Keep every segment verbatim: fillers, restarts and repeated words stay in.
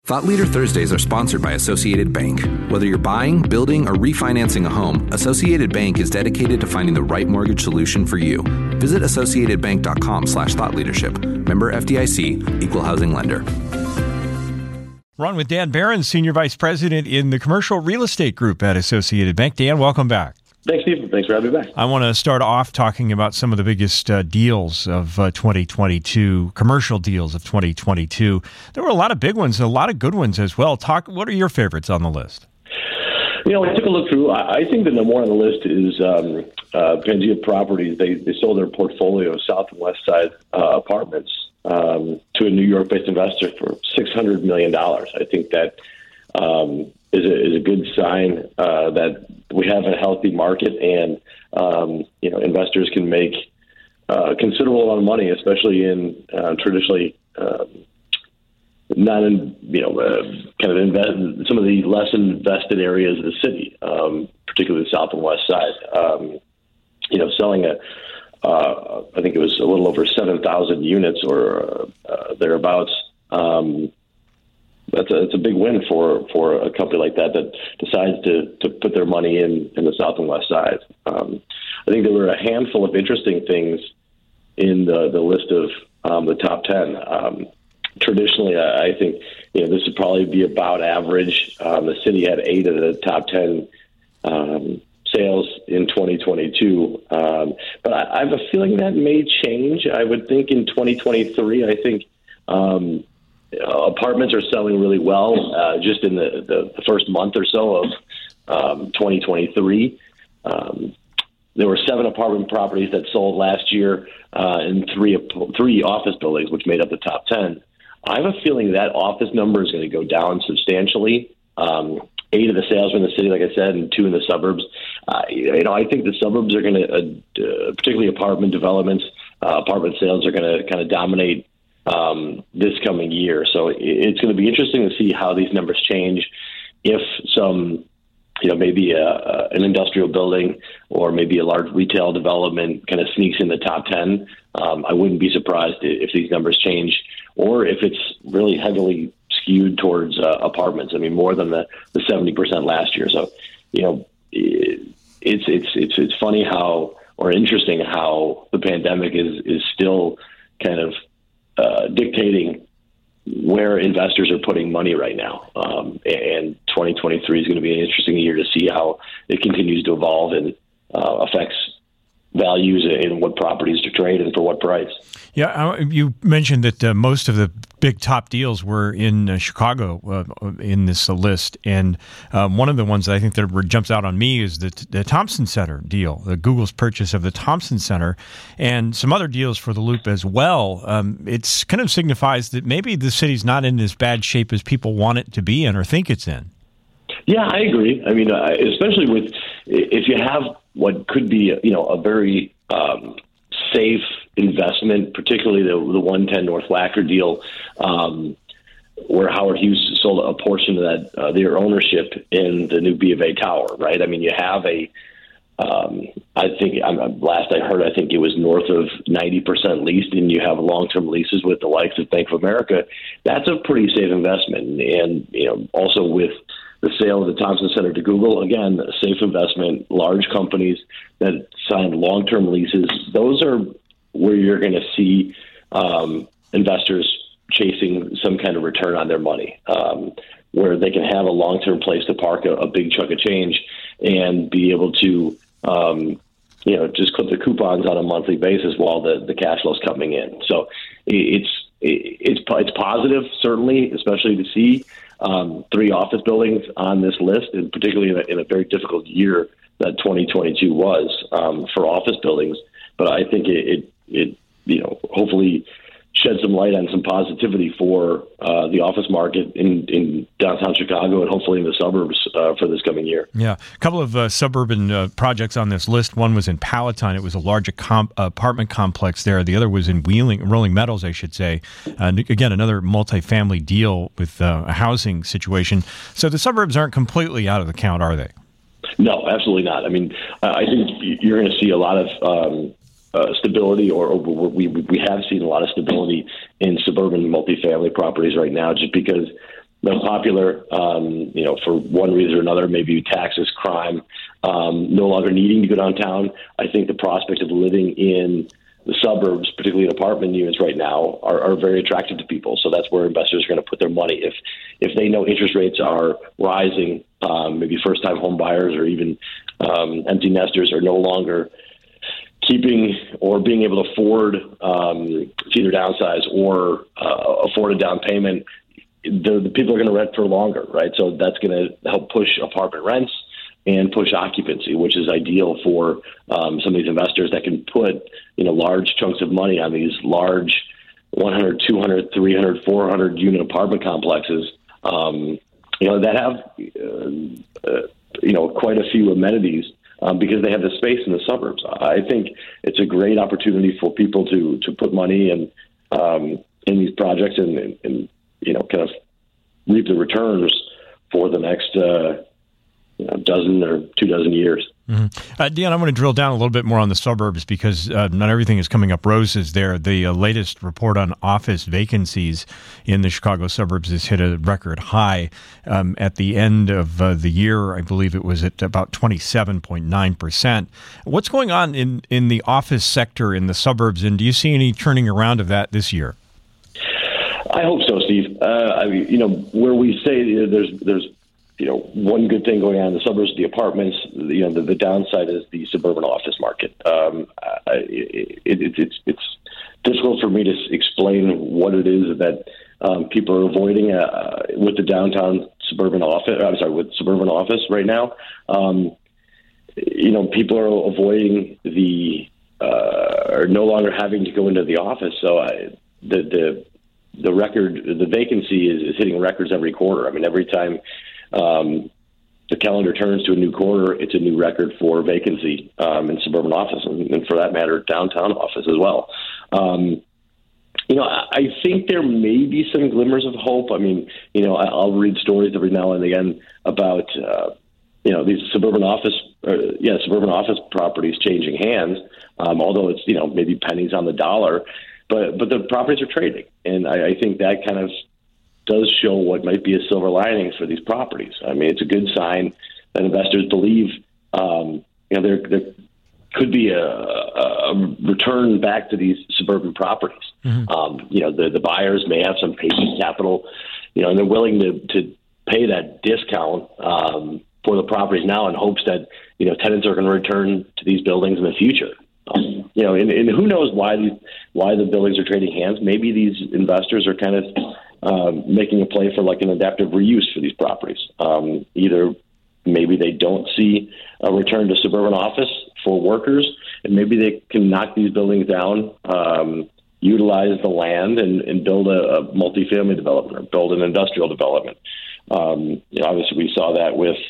Thought Leader Thursdays are sponsored by Associated Bank. Whether you're buying, building, or refinancing a home, Associated Bank is dedicated to finding the right mortgage solution for you. Visit associatedbank.com slash thought leadership. Member F D I C, Equal Housing Lender. We're on with Dan Barron, Senior Vice President in the Commercial Real Estate Group at Associated Bank. Dan, welcome back. Thanks, Steve. Thanks for having me back. I want to start off talking about some of the biggest uh, deals of uh, twenty twenty-two, commercial deals of twenty twenty-two. There were a lot of big ones, a lot of good ones as well. Talk. What are your favorites on the list? You know, I took a look through. I, I think the number one on the list is um, uh, Pangea Properties. They they sold their portfolio of South and West Side uh, apartments um, to a New York-based investor for six hundred million dollars. I think that um, is, a, is a good sign uh, that we have a healthy market, and um, you know, investors can make uh, considerable amount of money, especially in uh, traditionally um, not in you know uh, kind of invest some of the less invested areas of the city, um, particularly the South and West Side. Um, you know, selling a uh, I think it was a little over seven thousand units or uh, thereabouts. Um, That's a, it's a big win for, for a company like that that decides to, to put their money in, in the South and West Side. Um, I think there were a handful of interesting things in the, the list of um, the top ten. Um, traditionally, I, I think you know this would probably be about average. Um, the city had eight of the top ten um, sales in twenty twenty-two, um, but I, I have a feeling that may change. I would think in twenty twenty-three, I think. Um, Uh, apartments are selling really well uh, just in the, the, the first month or so of um, twenty twenty-three. Um, there were seven apartment properties that sold last year uh, and three three office buildings, which made up the top ten. I have a feeling that office number is going to go down substantially. Um, eight of the sales were in the city, like I said, and two in the suburbs. Uh, you know, I think the suburbs are going to, uh, particularly apartment developments, uh, apartment sales are going to kind of dominate Um, this coming year. So it's going to be interesting to see how these numbers change. If some, you know, maybe a, a, an industrial building or maybe a large retail development kind of sneaks in the top ten, um, I wouldn't be surprised if these numbers change, or if it's really heavily skewed towards uh, apartments. I mean, more than the, the seventy percent last year. So, you know, it, it's, it's, it's, it's funny how, or interesting how the pandemic is, is still kind of Uh, dictating where investors are putting money right now. Um, and twenty twenty-three is going to be an interesting year to see how it continues to evolve and uh, affects values and what properties to trade and for what price. Yeah, you mentioned that uh, most of the big top deals were in uh, Chicago uh, in this uh, list, and um, one of the ones that I think that jumps out on me is the, the Thompson Center deal, the Google's purchase of the Thompson Center, and some other deals for the Loop as well. Um, it's kind of signifies that maybe the city's not in as bad shape as people want it to be in or think it's in. Yeah, I agree. I mean, uh, especially with if you have what could be, you know, a very um, safe investment, particularly the, the one ten North Wacker deal, um, where Howard Hughes sold a portion of that, uh, their ownership in the new B of A tower, right? I mean, you have a, um, I think, I'm, last I heard, I think it was north of ninety percent leased, and you have long-term leases with the likes of Bank of America. That's a pretty safe investment. And, you know, also with the sale of the Thompson Center to Google, again, a safe investment, large companies that signed long-term leases. Those are where you're going to see um, investors chasing some kind of return on their money, um, where they can have a long-term place to park a, a big chunk of change and be able to, um, you know, just clip the coupons on a monthly basis while the, the cash flow is coming in. So it's, it's, it's positive, certainly, especially to see Um, three office buildings on this list, and particularly in a, in a very difficult year that twenty twenty-two was um, for office buildings. But I think it, it, it, you know, hopefully shed some light on some positivity for uh, the office market in, in downtown Chicago and hopefully in the suburbs uh, for this coming year. Yeah. A couple of uh, suburban uh, projects on this list. One was in Palatine. It was a large com- apartment complex there. The other was in Wheeling, Rolling Meadows, I should say. Uh, again, another multifamily deal with uh, a housing situation. So the suburbs aren't completely out of the count, are they? No, absolutely not. I mean, I think you're going to see a lot of um, Uh, stability, or, or we we have seen a lot of stability in suburban multifamily properties right now, just because most popular, um, you know, for one reason or another, maybe taxes, crime, um, no longer needing to go downtown. I think the prospect of living in the suburbs, particularly in apartment units right now, are, are very attractive to people. So that's where investors are going to put their money. If if they know interest rates are rising, um, maybe first-time home buyers or even um, empty nesters are no longer keeping or being able to afford um, to either downsize or uh, afford a down payment, the, the people are going to rent for longer, right? So that's going to help push apartment rents and push occupancy, which is ideal for um, some of these investors that can put, you know, large chunks of money on these large one hundred, two hundred, three hundred, four hundred unit apartment complexes, um, you know, that have, uh, uh, you know, quite a few amenities um, because they have the space in the suburbs. I think it's a great opportunity for people to, to put money in, um, in these projects and, and, and, you know, kind of reap the returns for the next, uh, you know, dozen or two dozen years. Mm-hmm. Uh, Dan, I want to drill down a little bit more on the suburbs because uh, not everything is coming up roses there. The uh, latest report on office vacancies in the Chicago suburbs has hit a record high. Um, at the end of uh, the year, I believe it was at about twenty-seven point nine percent. What's going on in, in the office sector in the suburbs, and do you see any turning around of that this year? I hope so, Steve. Uh, I mean, you know, where we say there's there's you know, one good thing going on in the suburbs, the apartments, you know, the, the downside is the suburban office market. Um, it, it, it, it's it's difficult for me to explain what it is that um, people are avoiding uh, with the downtown suburban office. I'm sorry, with suburban office right now. Um, you know, people are avoiding the uh, or no longer having to go into the office. So I, the the the record, the vacancy is, is hitting records every quarter. I mean, every time Um, the calendar turns to a new quarter, it's a new record for vacancy um, in suburban office, and, and for that matter, downtown office as well. Um, you know, I, I think there may be some glimmers of hope. I mean, you know, I, I'll read stories every now and again about, uh, you know, these suburban office, uh, yeah, suburban office properties changing hands, um, although it's, you know, maybe pennies on the dollar, but, but the properties are trading. And I, I think that kind of does show what might be a silver lining for these properties. I mean, it's a good sign that investors believe, um, you know, there, there could be a, a return back to these suburban properties. Mm-hmm. Um, you know, the, the buyers may have some patient capital, you know, and they're willing to, to pay that discount um, for the properties now in hopes that, you know, tenants are going to return to these buildings in the future. Um, you know, and, and who knows why these, why the buildings are trading hands. Maybe these investors are kind of Um, making a play for like an adaptive reuse for these properties. Um, either maybe they don't see a return to suburban office for workers, and maybe they can knock these buildings down, um, utilize the land, and, and build a, a multifamily development or build an industrial development. Um, you know, obviously, we saw that with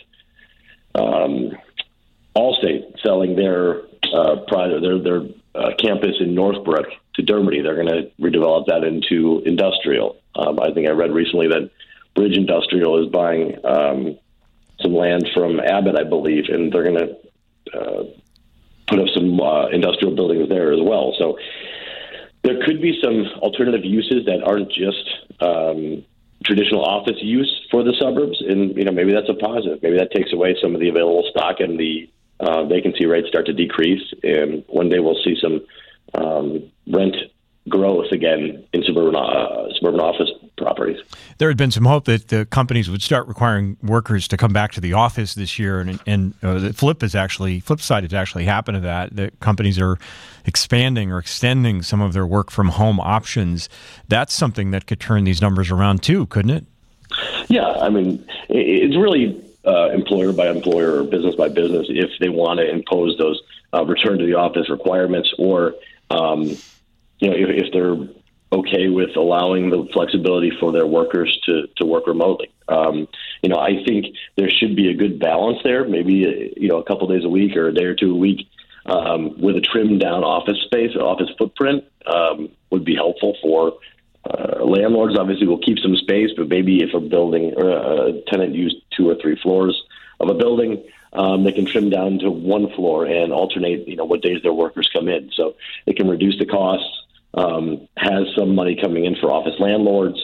um, Allstate selling their uh, private, their their uh, campus in Northbrook to Dermody. They're going to redevelop that into industrial. Um, I think I read recently that Bridge Industrial is buying um, some land from Abbott, I believe, and they're going to uh, put up some uh, industrial buildings there as well. So there could be some alternative uses that aren't just um, traditional office use for the suburbs, and you know maybe that's a positive. Maybe that takes away some of the available stock and the uh, vacancy rates start to decrease, and one day we'll see some um, rent growth again in suburban uh, suburban office properties. There had been some hope that the companies would start requiring workers to come back to the office this year, and and uh, the flip is actually flip side has actually happened to that. That companies are expanding or extending some of their work from home options. That's something that could turn these numbers around too, couldn't it? Yeah, I mean, it's really uh, employer by employer or business by business if they want to impose those uh, return to the office requirements, or um, you know, if, if they're okay with allowing the flexibility for their workers to, to work remotely. Um, you know, I think there should be a good balance there, maybe, you know, a couple days a week or a day or two a week um, with a trimmed down office space, office footprint um, would be helpful for uh, landlords. Obviously, will keep some space, but maybe if a building or a tenant used two or three floors of a building, Um, they can trim down to one floor and alternate, you know, what days their workers come in. So it can reduce the costs, um, has some money coming in for office landlords,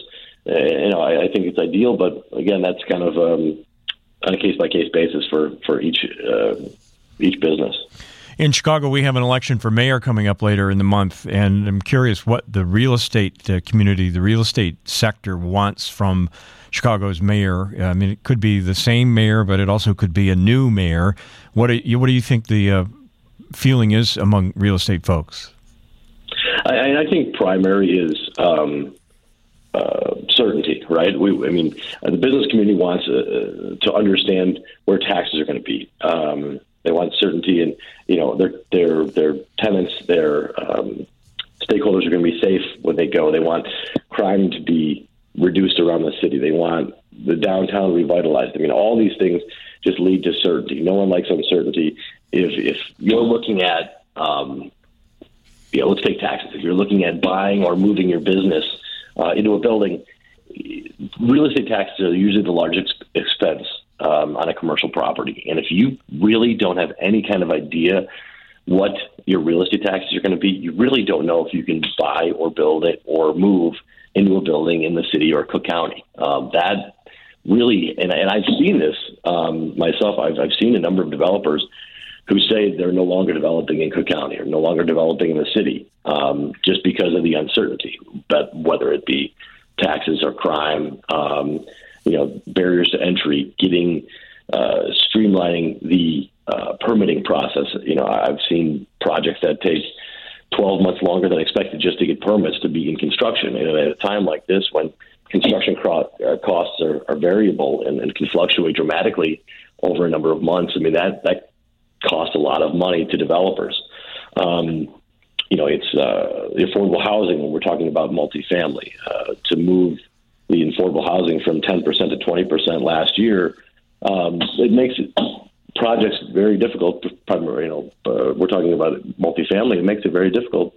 you know, I, I think it's ideal, but again, that's kind of um, on a case by case basis for for each uh, each business. In Chicago, we have an election for mayor coming up later in the month, and I'm curious what the real estate uh, community, the real estate sector wants from Chicago's mayor. I mean, it could be the same mayor, but it also could be a new mayor. What do you, what do you think the uh, feeling is among real estate folks? I, I think primary is um, uh, certainty, right? We, I mean, uh, the business community wants uh, to understand where taxes are going to be. Um, They want certainty, and you know their their their tenants, their um, stakeholders are going to be safe when they go. They want crime to be reduced around the city. They want the downtown revitalized. I mean, all these things just lead to certainty. No one likes uncertainty. If if you're looking at, um, you know, let's take taxes. If you're looking at buying or moving your business uh, into a building, real estate taxes are usually the largest expense Um, on a commercial property. And if you really don't have any kind of idea what your real estate taxes are going to be, you really don't know if you can buy or build it or move into a building in the city or Cook County. Um, that really, and, and I've seen this um, myself, I've, I've seen a number of developers who say they're no longer developing in Cook County or no longer developing in the city um, just because of the uncertainty, but whether it be taxes or crime, um, you know, barriers to entry, getting, uh, streamlining the uh, permitting process. You know, I've seen projects that take twelve months longer than expected just to get permits to be in construction. And at a time like this, when construction cro- uh, costs are, are variable and, and can fluctuate dramatically over a number of months, I mean, that, that costs a lot of money to developers. Um, you know, it's uh, the affordable housing when we're talking about multifamily, uh, to move the affordable housing from ten percent to twenty percent last year, um, it makes it, projects very difficult. Primarily, you know, uh, we're talking about multifamily. It makes it very difficult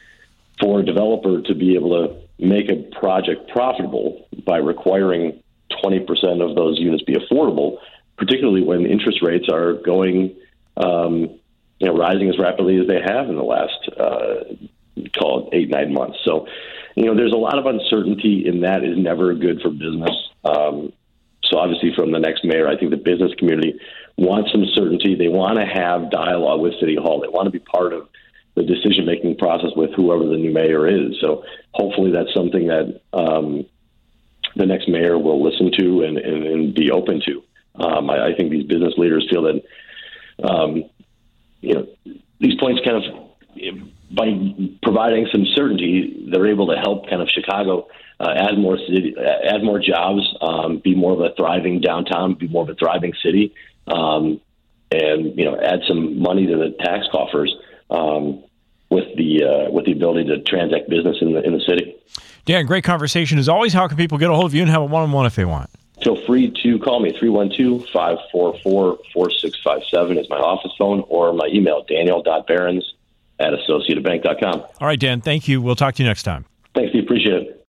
for a developer to be able to make a project profitable by requiring twenty percent of those units be affordable, particularly when interest rates are going, um, you know, rising as rapidly as they have in the last, uh, call it eight, nine months. So, you know, there's a lot of uncertainty, and that is never good for business. Um, so obviously from the next mayor, I think the business community wants some certainty. They want to have dialogue with City Hall. They want to be part of the decision-making process with whoever the new mayor is. So hopefully that's something that um, the next mayor will listen to and, and, and be open to. Um, I, I think these business leaders feel that, um, you know, these points kind of, by providing some certainty, they're able to help kind of Chicago uh, add more city, add more jobs, um, be more of a thriving downtown, be more of a thriving city, um, and you know, add some money to the tax coffers um, with the uh, with the ability to transact business in the in the city. Dan, great conversation as always. How can people get a hold of you and have a one-on-one if they want? Feel free to call me. three one two, five four four, four six five seven is my office phone, or my email, daniel dot behrens at associated bank dot com. All right, Dan, thank you. We'll talk to you next time. Thanks, Steve. Appreciate it.